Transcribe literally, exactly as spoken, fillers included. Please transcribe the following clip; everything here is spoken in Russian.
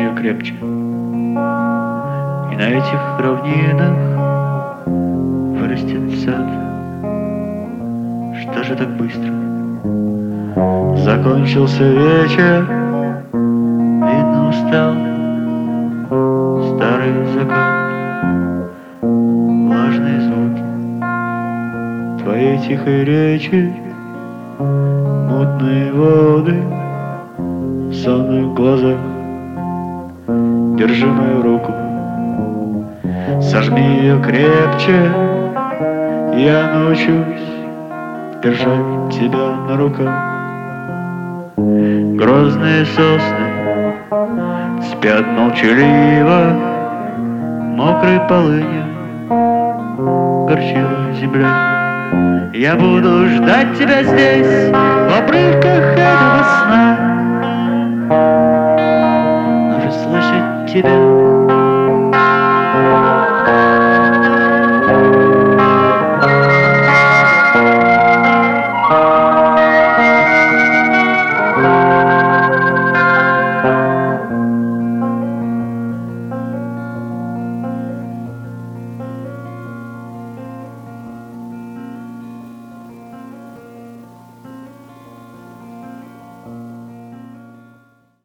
ее крепче. И на этих равнинах вырастет сад. Что же так быстро? Закончился вечер, видно, устал старый закат. Влажные звуки твоей тихой речи, мутные воды в сонных глазах. Держи мою руку, сожми ее крепче, я научусь держать тебя на руках. Грозные сосны спят молчаливо, мокрой полынью горчила земля. Я буду ждать тебя здесь, в